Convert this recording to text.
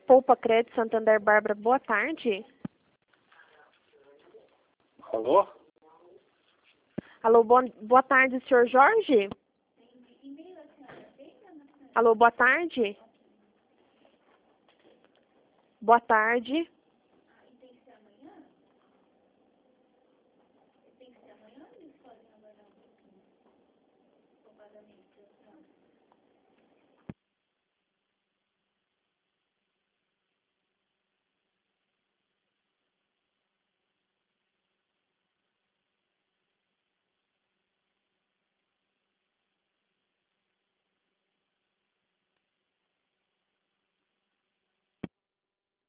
Poupa Crédito Santander, Bárbara, boa tarde. Alô? Alô, boa tarde, senhor Jorge? Alô, boa tarde? Boa tarde.